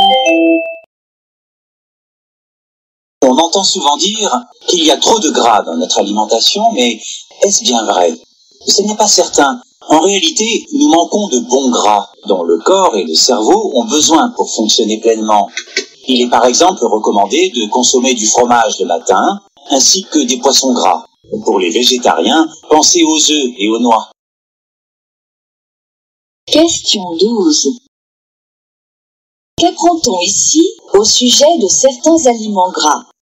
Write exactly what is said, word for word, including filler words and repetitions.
On entend souvent dire qu'il y a trop de gras dans notre alimentation, mais est-ce bien vrai? Ce n'est pas certain. En réalité, nous manquons de bons gras dont le corps et le cerveau ont besoin pour fonctionner pleinement. Il est par exemple recommandé de consommer du fromage le matin, ainsi que des poissons gras. Pour les végétariens, pensez aux œufs et aux noix. Question douze. Qu'apprend-on ici au sujet de certains aliments gras?